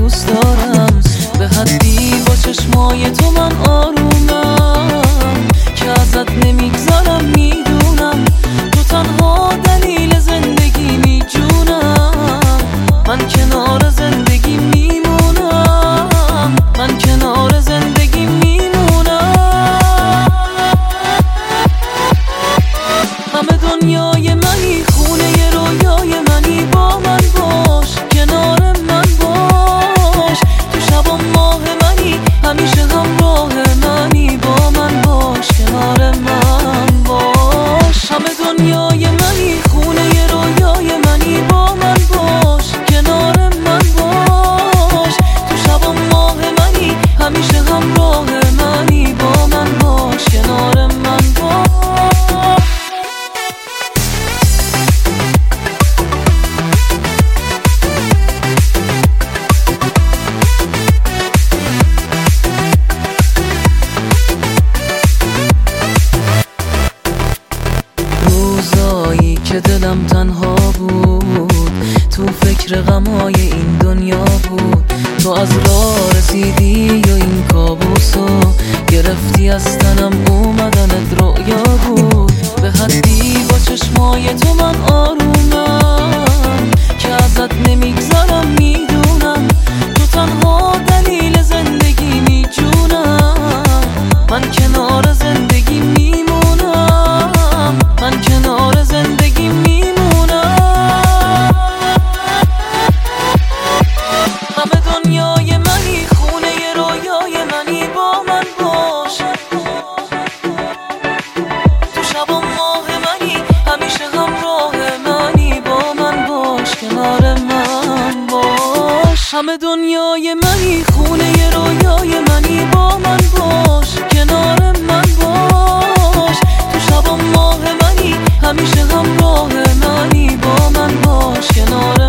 دوست دارم به حدی با چشمای تو من آرومم که ازت نمیگذارم میدونم تو تنها دلیل زندگی میجونم من کنار زندگی میمونم من کنار زندگی میمونم همه دنیای منی خونه رویای منی با من باش کنار من باش تو شب و ماه منی همیشه همراه منی با من باش کنار من باش همه دنیای منی خونه رویای منی با من باش کنار من باش تو شب و ماه منی همیشه همراه منی با من باش کنار من باش روزایی که دلم تنها بود تو فکر غمای این دنیا بود تو از راه رسیدی و این کابوسو گرفتی از تنم اومدنت رؤیا بود به حدی با چشمای تو من آرومم که ازت نمیگذارم میدونم تو تنها دلیل زندگی میجونم من کنار زندگی میمونم من کنار زندگی میمونم همه دنیای منی خونه رویای منی با من باش تو شب و ماه منی همیشه همراه منی با من باش کنار من باش همه دنیای منی خونه رویای منی با من باش کنار من باش تو شب و ماه منی همیشه همراه منی با من باش کنار